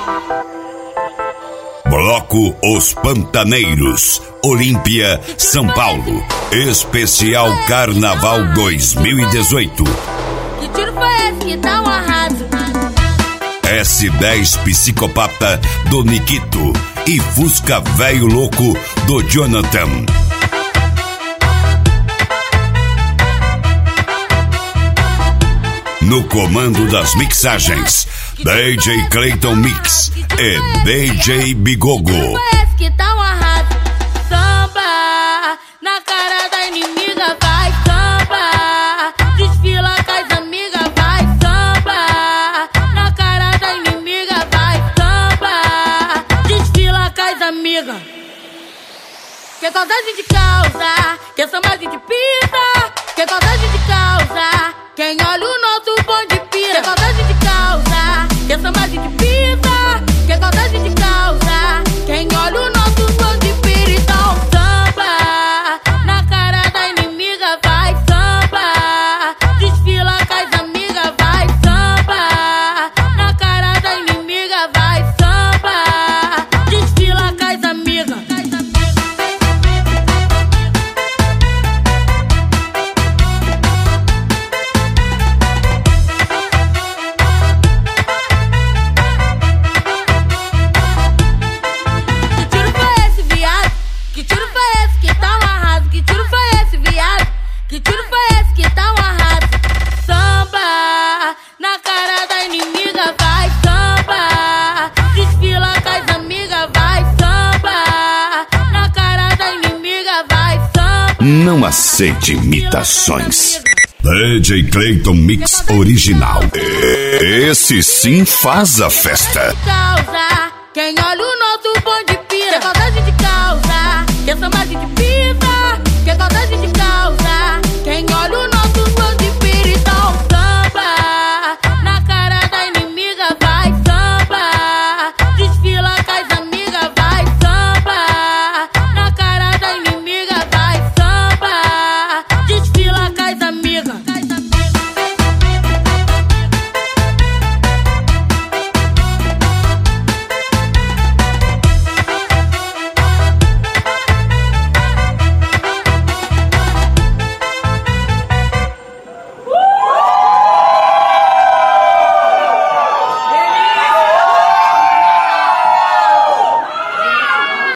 Bloco Os Pantaneiros, Olímpia, São Paulo. Especial Carnaval 2018. Que tiro foi esse que tá um arraso? S10 Psicopata do Nikito e Fusca Velho Louco do Jonathan. No comando das mixagens, DJ Clayton Mix e DJ Bigogo. Parece que tá um arraso. Samba na cara da inimiga, vai samba. Desfila com as amigas, vai samba. Na cara da inimiga, vai samba. Desfila com as amigas. Que saudade de causa, que samba a gente pisa. Que saudade de causa, quem olha o nosso bonde pira. Que saudade de causa, que samba a gente pisa. Que saudade de causa, quem olha o nosso bonde pira. Então samba na cara da inimiga, vai samba. Desfila com as amigas, vai samba. Na cara da inimiga, vai samba. Desfila com as amigas. Que tiro foi esse que tá um arraso? Samba na cara da inimiga, vai samba. Desfila com as amigas, vai samba. Na cara da inimiga, vai samba. Não aceite imitações. DJ Clayton Mix original. Esse sim faz a festa. Causa, quem olha o nosso bonde pira. Que saudade de causa, que samba a gente pisa. Que saudade de causa, quem olha o nosso bonde pira. Então samba na cara da inimiga, vai samba. Desfila com as amigas, vai samba. Na cara da inimiga, vai samba. Desfila com as amigas.